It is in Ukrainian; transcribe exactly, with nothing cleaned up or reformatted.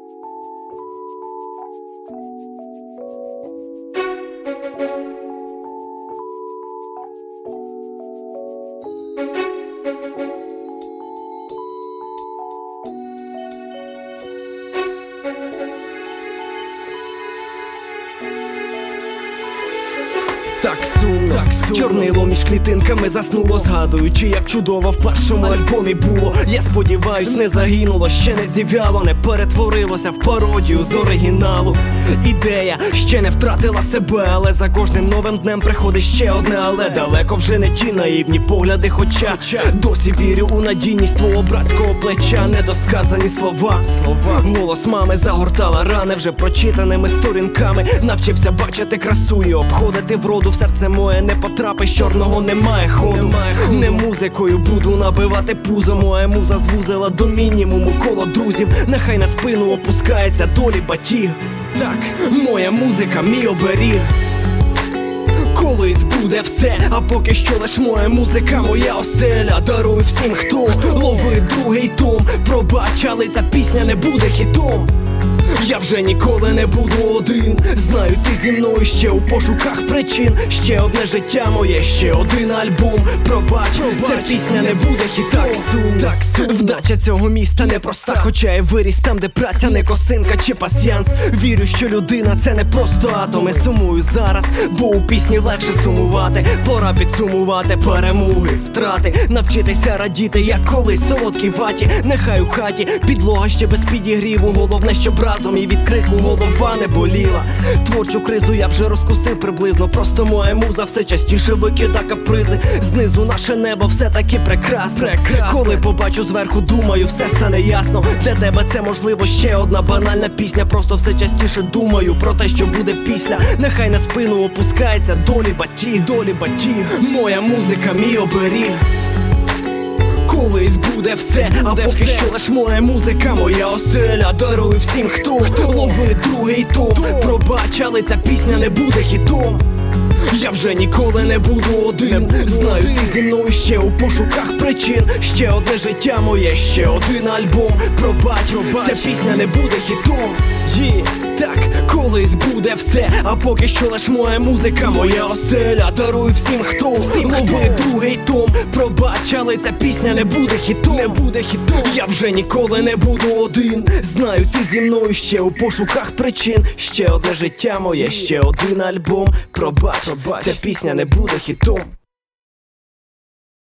Так сумно, так сумно. Чорнило між клітинками заснуло, згадуючи, як чудово в першому альбомі було. Я сподіваюсь, не загинуло, ще не зів'яло, не перетворилося в пародію з оригіналу. Ідея ще не втратила себе, але за кожним новим днем приходить ще одне але. Далеко вже не ті наївні погляди, хоча досі вірю у надійність твого братського плеча. Недосказані слова, слова. Голос мами загортала рани вже прочитаними сторінками. Навчився бачити красу і обходити вроду. В серце моє не потрапиш, чорного немає ходу. Немає ходу. Не музикою буду набивати пузо. Моя муза звузила до мінімуму коло друзів. Нехай на спину опускається долі батіг. Так, моя музика, мій оберіг. Колись буде все, а поки що лиш моя музика, моя оселя. Дарую всім, хто ловить другий том. Пробач, але ця пісня не буде хітом. Я вже ніколи не буду один. Знаю, ти зі мною ще у пошуках причин. Ще одне життя моє, ще один альбом. Пробач, ця пісня не буде хітом. Так сумно, так сумно. Вдача цього міста непроста, хоча я виріс там, де праця не косинка чи пасьянс. Вірю, що людина це не просто атоми. Сумую зараз, бо у пісні легше сумувати. Пора підсумувати перемоги, втрати. Навчитися радіти, як колись солодкій ваті. Нехай у хаті підлога ще без підігріву. Головне, щоб разом і від крику голова не боліла. Творчу кризу я вже розкусив приблизно. Просто моя муза все частіше викида капризи. Знизу наше небо все таки прекрасне. Коли побачу зверху, думаю, все стане ясно. Для тебе це можливо ще одна банальна пісня. Просто все частіше думаю про те, що буде після. Нехай на спину опускається долі батіг, долі батіг. Моя музика, мій оберіг. Колись буде все, а буде поки все. Що лиш моя музика, моя оселя. Дарую всім, хто, хто ловить другий том. Пробач, але ця пісня не буде хітом. Я вже ніколи не буду один. Знаю, ти зі мною ще у пошуках причин. Ще одне життя моє, ще один альбом. Пробач, Пробач. Ця пісня не буде хітом. Є, так, колись буде все, а поки що лиш моя музика, моя оселя. Дарую всім, хто ловить другий том. Пробач, але ця пісня не буде хітом. Не буде хітом. Я вже ніколи не буду один. Знаю, ти зі мною ще у пошуках причин. Ще одне життя моє, ще один альбом. Пробач, ця пісня не буде хітом.